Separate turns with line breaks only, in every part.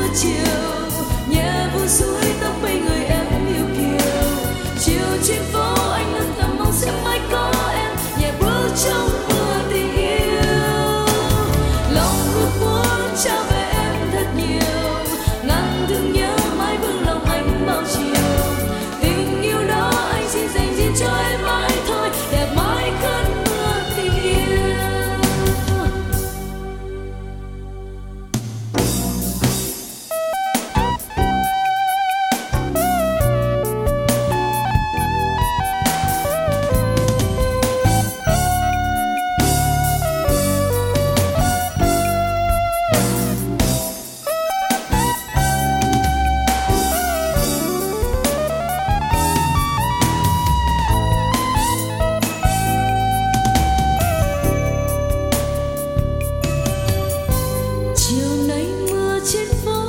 chiều nhẹ vui suối tóc bay người em yêu kiều. Chiều trên phố anh luôn thầm mong sẽ mãi có em nhẹ bước trong mưa tình yêu. Lòng ước muốn trao về em thật nhiều, ngàn thương nhớ mãi vương lòng anh bao chiều. Tình yêu đó anh xin dành riêng cho em mãi thôi, đẹp mãi cơn mưa tình yêu. Chiều nay mưa trên phố,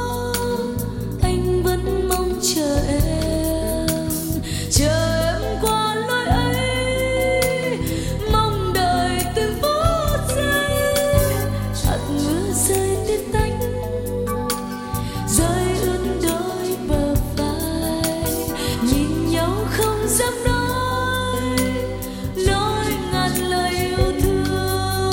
anh vẫn mong chờ em qua lối ấy, mong đợi từng phút giây. Hạt mưa rơi tiết tách, rơi ướt đôi bờ vai, nhìn nhau không dám nói ngàn lời yêu thương.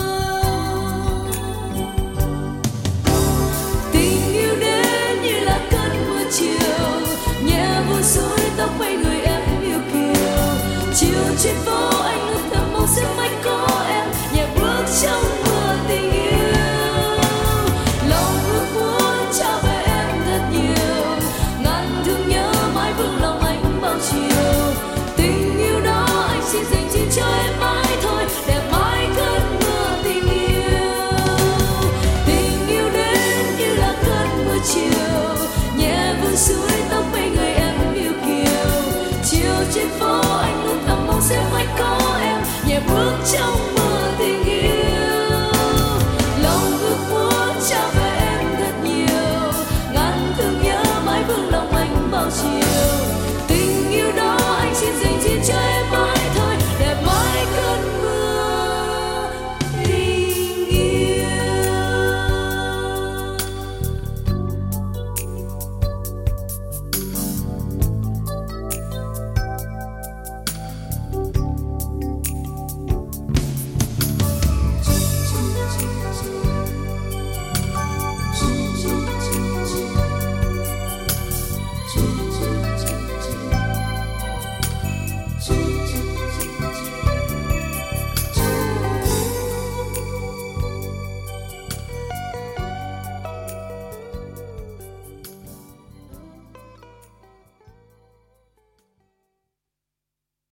Tình yêu đến như là cơn mưa chiều, nhẹ vui suối tóc bay người em yêu kiều. Chiều trên phố anh ước thầm mong sẽ mãi có em nhẹ bước trong mưa tình yêu. Lòng ước muốn trao về em thật nhiều, ngàn thương nhớ mãi vương lòng anh bao chiều. Tình yêu đó anh xin dành riêng cho em mãi thôi, đẹp mãi cơn mưa tình yêu. Tình yêu đến như là cơn mưa chiều, nhẹ vui suối tóc bay người em yêu kiều. Chiều trên phố anh luôn thầm mong sẽ mãi có em nhẹ bước trong